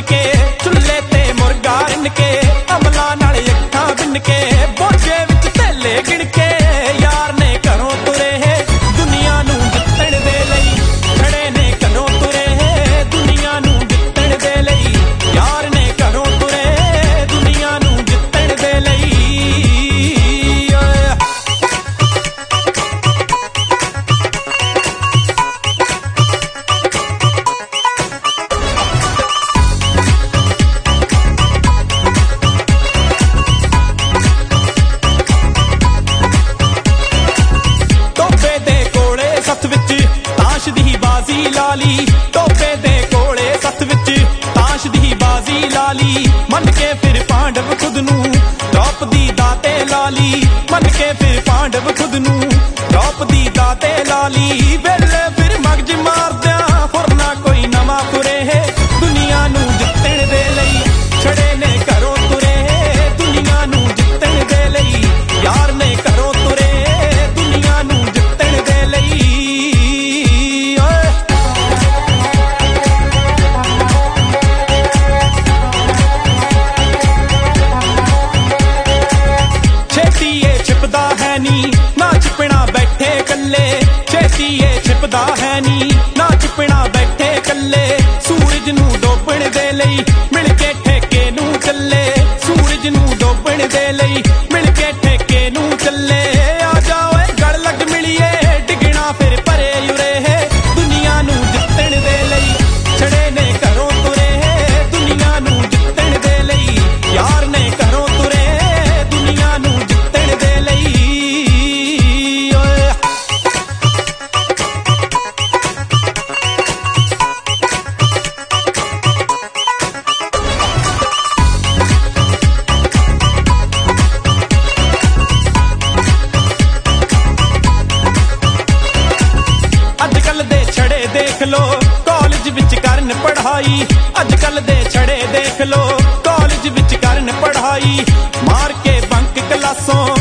के चुल्हे ते मुर्गा रिन के अमला नाल अखां बिन के बोझे विच थैले गिण के यार ने घरों तुरे दुनिया नूं जित्तण दे लई खड़े ने घरों तुरे दुनिया नूं जित्तण दे लई यार ने घरों तुरे दुनिया नूं जित्तण दे लई ताश दी बाजी लाली टोपे दे कोले सथ विच ताश दी बाजी लाली मन के फिर पांडव खुद नूं द्रौपदी दाते लाली मन के फिर पांडव खुद नूं द्रौपदी दाते लाली वेले फिर मगज मारदिया फुरना कोई नवा तुरे दुनिया नूं जित्तण दे लई छड़े ने घरों तुरे दुनिया नूं जित्तण दे लई यार ने घरों तुरे दुनिया नूं जित्तण दे लई ना चिपना बैठे कल्ले छेतीए छिपदा है नी ना चिपना बैठे कल्ले सूरज नूं डोबण दे लई मिल के ठेके नूं चले सूरज नूं डोबण दे लई मिल के ठेके नूं चले आ जाओ गल लग मिलिए डिगना फिर परे उरे दुनिया नूं जित्तण दे लई छड़े ने घरों तुरे दुनिया नूं जित्तण दे लई यार ने घरों तुरे दुनिया नूं जित्तण दे लई देख लो कॉलेज विच करन पढ़ाई अजकल दे छड़े देख लो कॉलेज विच करन पढ़ाई मार के बंक क्लासों